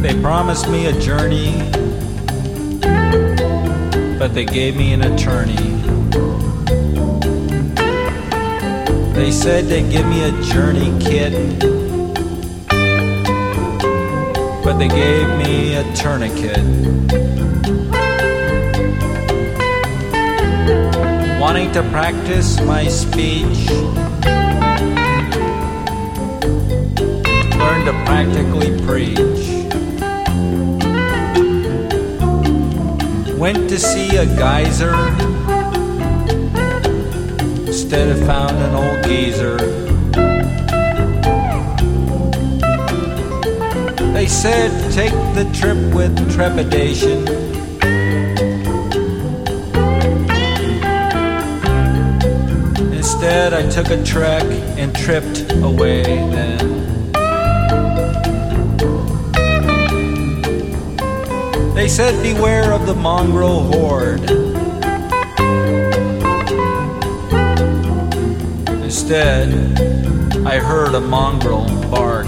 They promised me a journey, but they gave me an attorney. They said they'd give me a journey kit, but they gave me a tourniquet. Wanting to practice my speech, learn to practically preach. Went to see a geyser, instead of found an old geezer. They said take the trip with trepidation. Instead I took a trek and tripped away then. They said beware of the mongrel horde. Instead, I heard a mongrel bark.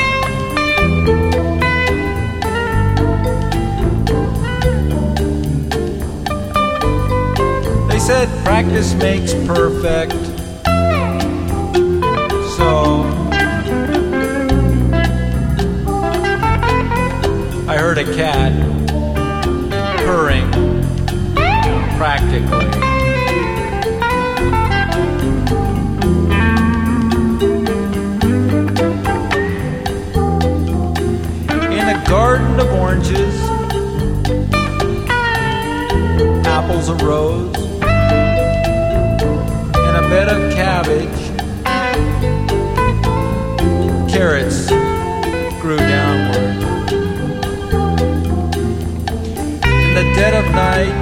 They said practice makes perfect. So I heard a cat purring practically. In a garden of oranges, apples arose. In a bed of cabbage, carrots grew downward. In the dead of night,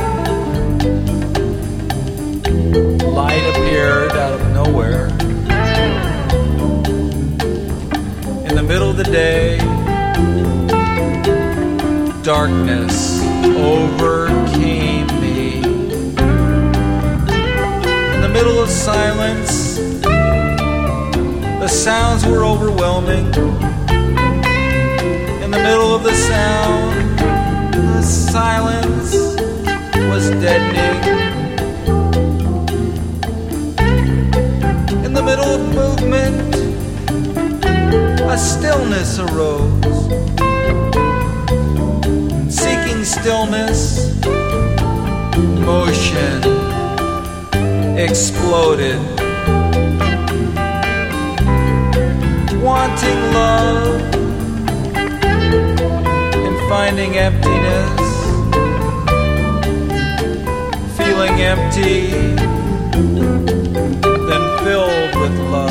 light appeared out of nowhere. In the middle of the day, darkness overcame me. In the middle of silence, the sounds were overwhelming. In the middle of the sound, the silence was deadening. In the middle of movement, a stillness arose. Seeking stillness, motion exploded. Wanting love and finding emptiness, feeling empty, then filled with love.